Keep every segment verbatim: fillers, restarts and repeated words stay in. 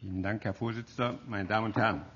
Vielen Dank, Herr Vorsitzender. Meine Damen und Herren,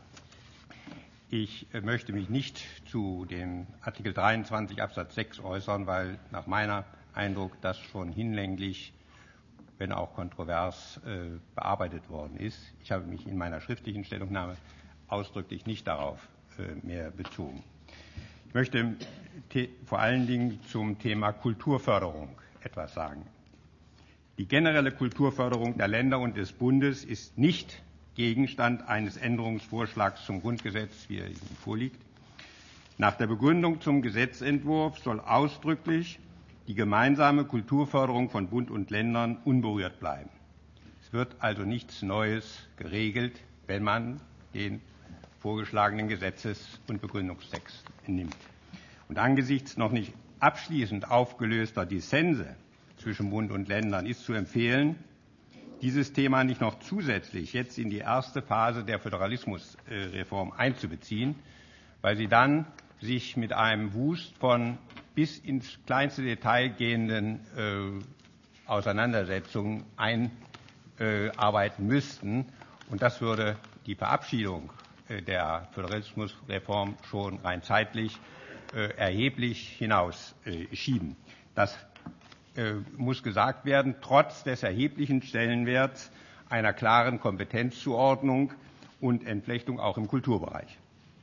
ich möchte mich nicht zu dem Artikel dreiundzwanzig Absatz sechs äußern, weil nach meinem Eindruck das schon hinlänglich, wenn auch kontrovers, bearbeitet worden ist. Ich habe mich in meiner schriftlichen Stellungnahme ausdrücklich nicht darauf mehr bezogen. Ich möchte vor allen Dingen zum Thema Kulturförderung etwas sagen. Die generelle Kulturförderung der Länder und des Bundes ist nicht Gegenstand eines Änderungsvorschlags zum Grundgesetz, wie er Ihnen vorliegt. Nach der Begründung zum Gesetzentwurf soll ausdrücklich die gemeinsame Kulturförderung von Bund und Ländern unberührt bleiben. Es wird also nichts Neues geregelt, wenn man den vorgeschlagenen Gesetzes- und Begründungstext nimmt. Und angesichts noch nicht abschließend aufgelöster Dissense zwischen Bund und Ländern ist zu empfehlen, dieses Thema nicht noch zusätzlich jetzt in die erste Phase der Föderalismusreform einzubeziehen, weil sie dann sich mit einem Wust von bis ins kleinste Detail gehenden äh, Auseinandersetzungen einarbeiten äh, müssten. Und das würde die Verabschiedung äh, der Föderalismusreform schon rein zeitlich äh, erheblich hinausschieben. Äh, das äh, muss gesagt werden, trotz des erheblichen Stellenwerts einer klaren Kompetenzzuordnung und Entflechtung auch im Kulturbereich.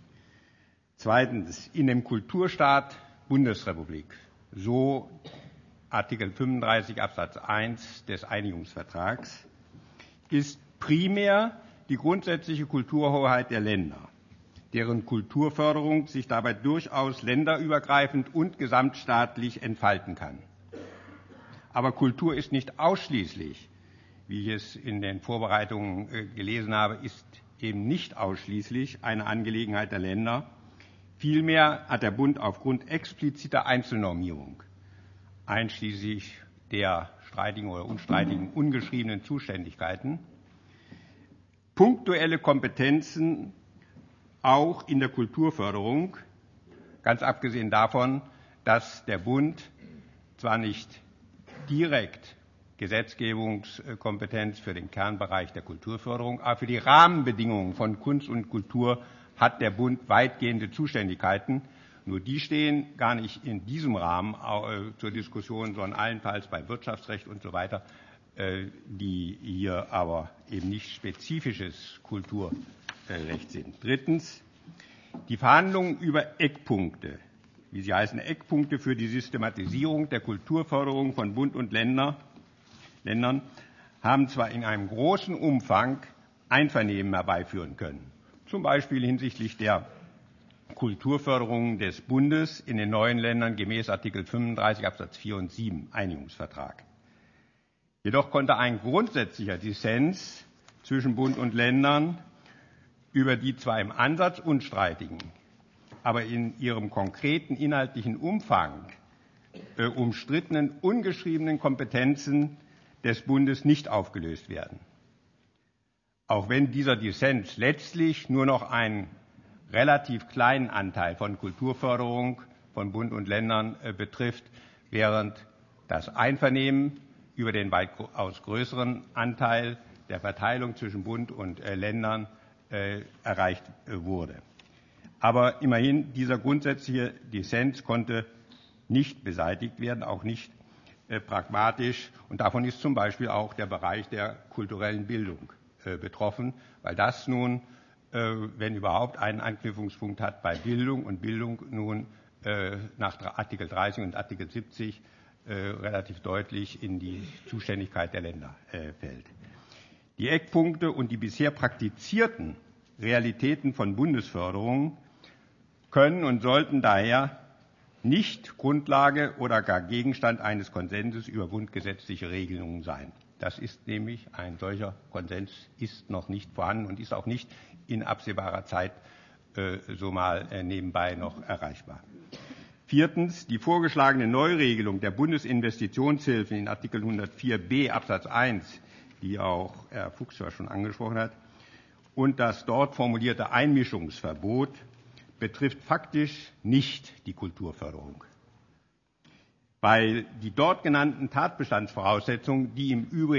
Zweitens, in dem Kulturstaat Bundesrepublik, so Artikel fünfunddreißig Absatz eins des Einigungsvertrags, ist primär die grundsätzliche Kulturhoheit der Länder, deren Kulturförderung sich dabei durchaus länderübergreifend und gesamtstaatlich entfalten kann. Aber Kultur ist nicht ausschließlich, wie ich es in den Vorbereitungen gelesen habe, ist eben nicht ausschließlich eine Angelegenheit der Länder. Vielmehr hat der Bund aufgrund expliziter Einzelnormierung, einschließlich der streitigen oder unstreitigen ungeschriebenen Zuständigkeiten, punktuelle Kompetenzen auch in der Kulturförderung, ganz abgesehen davon, dass der Bund zwar nicht direkt Gesetzgebungskompetenz für den Kernbereich der Kulturförderung, aber für die Rahmenbedingungen von Kunst und Kultur hat der Bund weitgehende Zuständigkeiten. Nur die stehen gar nicht in diesem Rahmen zur Diskussion, sondern allenfalls bei Wirtschaftsrecht und so weiter, die hier aber eben nicht spezifisches Kulturrecht sind. Drittens, die Verhandlungen über Eckpunkte, wie sie heißen, Eckpunkte für die Systematisierung der Kulturförderung von Bund und Länder, Ländern, haben zwar in einem großen Umfang Einvernehmen herbeiführen können, zum Beispiel hinsichtlich der Kulturförderung des Bundes in den neuen Ländern gemäß Artikel fünfunddreißig Absatz vier und sieben Einigungsvertrag. Jedoch konnte ein grundsätzlicher Dissens zwischen Bund und Ländern über die zwar im Ansatz unstreitigen, aber in ihrem konkreten inhaltlichen Umfang äh, umstrittenen ungeschriebenen Kompetenzen des Bundes nicht aufgelöst werden. Auch wenn dieser Dissens letztlich nur noch einen relativ kleinen Anteil von Kulturförderung von Bund und Ländern äh, betrifft, während das Einvernehmen über den weitaus größeren Anteil der Verteilung zwischen Bund und äh, Ländern äh, erreicht äh, wurde. Aber immerhin, dieser grundsätzliche Dissens konnte nicht beseitigt werden, auch nicht äh, pragmatisch. Und davon ist zum Beispiel auch der Bereich der kulturellen Bildung äh, betroffen, weil das nun, äh, wenn überhaupt, einen Anknüpfungspunkt hat bei Bildung und Bildung nun äh, nach Artikel dreißig und Artikel siebzig äh, relativ deutlich in die Zuständigkeit der Länder äh, fällt. Die Eckpunkte und die bisher praktizierten Realitäten von Bundesförderung können und sollten daher nicht Grundlage oder gar Gegenstand eines Konsenses über grundgesetzliche Regelungen sein. Das ist nämlich, ein solcher Konsens ist noch nicht vorhanden und ist auch nicht in absehbarer Zeit äh, so mal äh, nebenbei noch erreichbar. Viertens, die vorgeschlagene Neuregelung der Bundesinvestitionshilfe in Artikel hundertvier b Absatz eins, die auch Herr Fuchs ja schon angesprochen hat, und das dort formulierte Einmischungsverbot betrifft faktisch nicht die Kulturförderung, weil die dort genannten Tatbestandsvoraussetzungen, die im Übrigen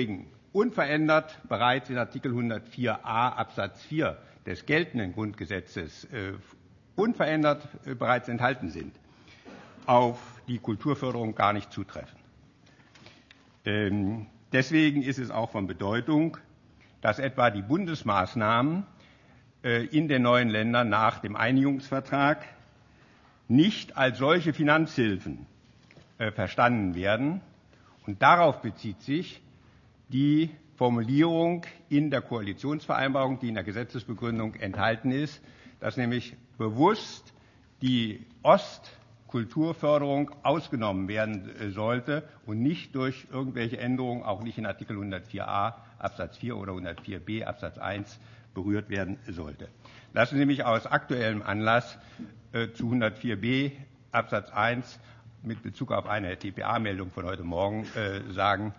unverändert bereits in Artikel hundertvier a Absatz vier des geltenden Grundgesetzes äh, unverändert äh, bereits enthalten sind, auf die Kulturförderung gar nicht zutreffen. Ähm, deswegen ist es auch von Bedeutung, dass etwa die Bundesmaßnahmen äh, in den neuen Ländern nach dem Einigungsvertrag nicht als solche Finanzhilfen äh, verstanden werden. Und darauf bezieht sich die Formulierung in der Koalitionsvereinbarung, die in der Gesetzesbegründung enthalten ist, dass nämlich bewusst die Ostkulturförderung ausgenommen werden sollte und nicht durch irgendwelche Änderungen, auch nicht in Artikel hundertvier a Absatz vier oder hundertvier b Absatz eins berührt werden sollte. Lassen Sie mich aus aktuellem Anlass äh, zu hundertvier b Absatz eins mit Bezug auf eine T P A-Meldung von heute Morgen äh, sagen,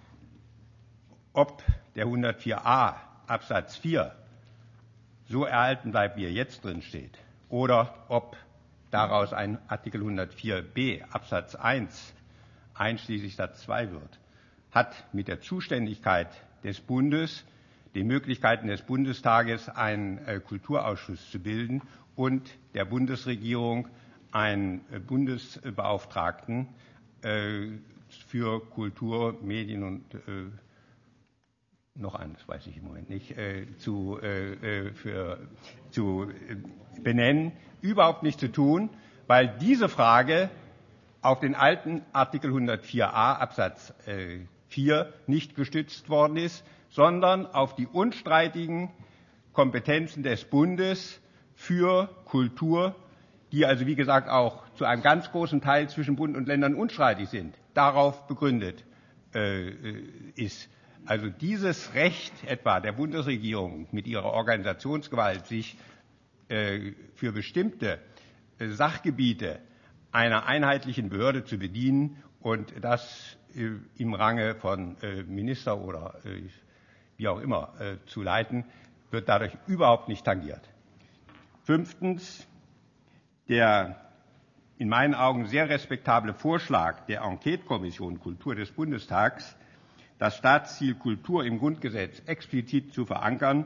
ob der hundertvier a Absatz vier so erhalten bleibt, wie er jetzt drin steht, oder ob daraus ein Artikel hundertvier b Absatz eins einschließlich Satz zwei wird, hat mit der Zuständigkeit des Bundes, den Möglichkeiten des Bundestages, einen äh, Kulturausschuss zu bilden und der Bundesregierung einen äh, Bundesbeauftragten äh, für Kultur, Medien und äh, noch eines weiß ich im Moment nicht, äh, zu, äh, für, zu äh, benennen, überhaupt nicht zu tun, weil diese Frage auf den alten Artikel hundertvier a Absatz äh, vier nicht gestützt worden ist, sondern auf die unstreitigen Kompetenzen des Bundes für Kultur, die also wie gesagt auch zu einem ganz großen Teil zwischen Bund und Ländern unstreitig sind, darauf begründet äh, ist. Also dieses Recht etwa der Bundesregierung mit ihrer Organisationsgewalt, sich äh, für bestimmte äh, Sachgebiete einer einheitlichen Behörde zu bedienen und das äh, im Range von äh, Minister oder äh, wie auch immer äh, zu leiten, wird dadurch überhaupt nicht tangiert. Fünftens, der in meinen Augen sehr respektable Vorschlag der Enquete-Kommission Kultur des Bundestags, das Staatsziel Kultur im Grundgesetz explizit zu verankern,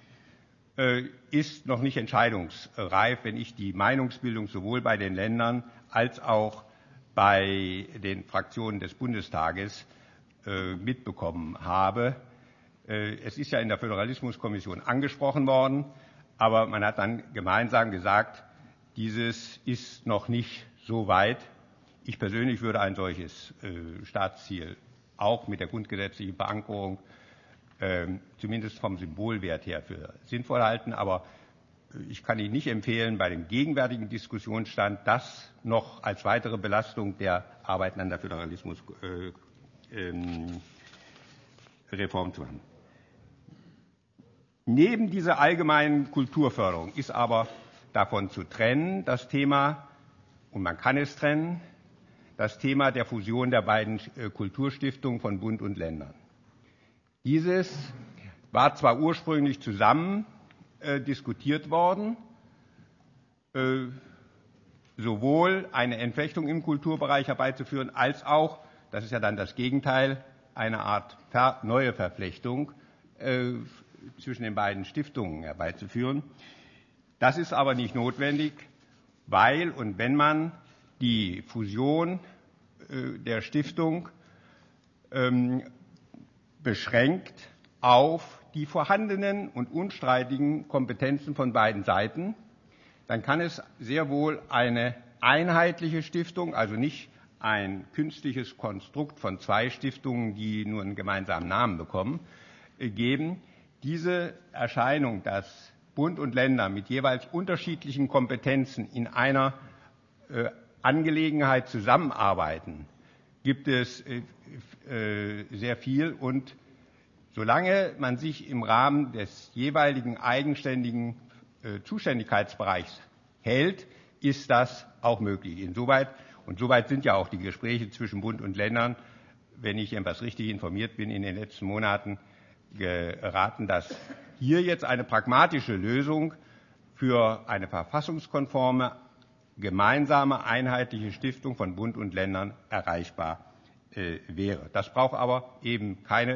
ist noch nicht entscheidungsreif, wenn ich die Meinungsbildung sowohl bei den Ländern als auch bei den Fraktionen des Bundestages mitbekommen habe. Es ist ja in der Föderalismuskommission angesprochen worden, aber man hat dann gemeinsam gesagt, dieses ist noch nicht so weit. Ich persönlich würde ein solches Staatsziel auch mit der grundgesetzlichen Verankerung äh, zumindest vom Symbolwert her für sinnvoll halten. Aber ich kann Ihnen nicht empfehlen, bei dem gegenwärtigen Diskussionsstand das noch als weitere Belastung der Arbeiten an der Föderalismusreform äh, ähm, zu machen. Neben dieser allgemeinen Kulturförderung ist aber davon zu trennen das Thema, und man kann es trennen, das Thema der Fusion der beiden Kulturstiftungen von Bund und Ländern. Dieses war zwar ursprünglich zusammen äh, diskutiert worden, äh, sowohl eine Entflechtung im Kulturbereich herbeizuführen, als auch, das ist ja dann das Gegenteil, eine Art ver- neue Verflechtung äh, zwischen den beiden Stiftungen herbeizuführen. Das ist aber nicht notwendig, weil und wenn man die Fusion äh, der Stiftung ähm, beschränkt auf die vorhandenen und unstreitigen Kompetenzen von beiden Seiten, dann kann es sehr wohl eine einheitliche Stiftung, also nicht ein künstliches Konstrukt von zwei Stiftungen, die nur einen gemeinsamen Namen bekommen, äh, geben. Diese Erscheinung, dass Bund und Länder mit jeweils unterschiedlichen Kompetenzen in einer äh, Angelegenheit zusammenarbeiten, gibt es äh, äh, sehr viel. Und solange man sich im Rahmen des jeweiligen eigenständigen äh, Zuständigkeitsbereichs hält, ist das auch möglich. Insoweit, und soweit sind ja auch die Gespräche zwischen Bund und Ländern, wenn ich etwas richtig informiert bin, in den letzten Monaten geraten, dass hier jetzt eine pragmatische Lösung für eine verfassungskonforme, gemeinsame, einheitliche Stiftung von Bund und Ländern erreichbar äh, wäre. Das braucht aber eben keine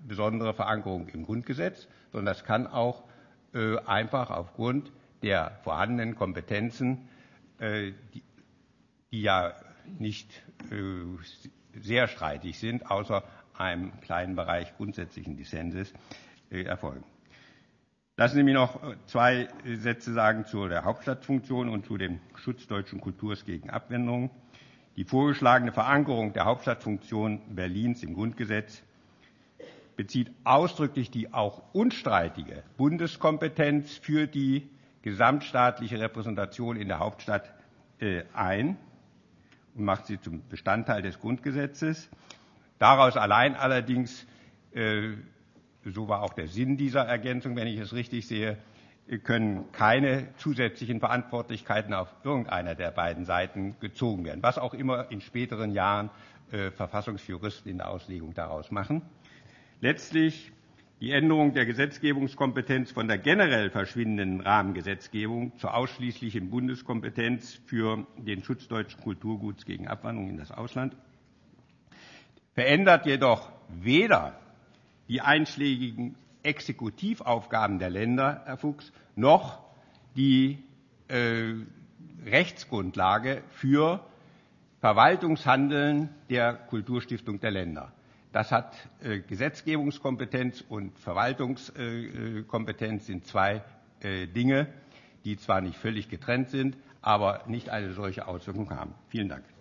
besondere Verankerung im Grundgesetz, sondern das kann auch äh, einfach aufgrund der vorhandenen Kompetenzen, äh, die, die ja nicht äh, sehr streitig sind, außer einem kleinen Bereich grundsätzlichen Dissenses, äh, erfolgen. Lassen Sie mich noch zwei Sätze sagen zu der Hauptstadtfunktion und zu dem Schutz deutschen Kulturs gegen Abwanderung. Die vorgeschlagene Verankerung der Hauptstadtfunktion Berlins im Grundgesetz bezieht ausdrücklich die auch unstreitige Bundeskompetenz für die gesamtstaatliche Repräsentation in der Hauptstadt äh, ein und macht sie zum Bestandteil des Grundgesetzes. Daraus allein allerdings, äh, so war auch der Sinn dieser Ergänzung, wenn ich es richtig sehe, können keine zusätzlichen Verantwortlichkeiten auf irgendeiner der beiden Seiten gezogen werden, was auch immer in späteren Jahren äh, Verfassungsjuristen in der Auslegung daraus machen. Letztlich die Änderung der Gesetzgebungskompetenz von der generell verschwindenden Rahmengesetzgebung zur ausschließlichen Bundeskompetenz für den Schutz deutschen Kulturguts gegen Abwanderung in das Ausland verändert jedoch weder die einschlägigen Exekutivaufgaben der Länder, Herr Fuchs, noch die äh, Rechtsgrundlage für Verwaltungshandeln der Kulturstiftung der Länder. Das hat äh, Gesetzgebungskompetenz und Verwaltungskompetenz sind zwei äh, Dinge, die zwar nicht völlig getrennt sind, aber nicht eine solche Auswirkung haben. Vielen Dank.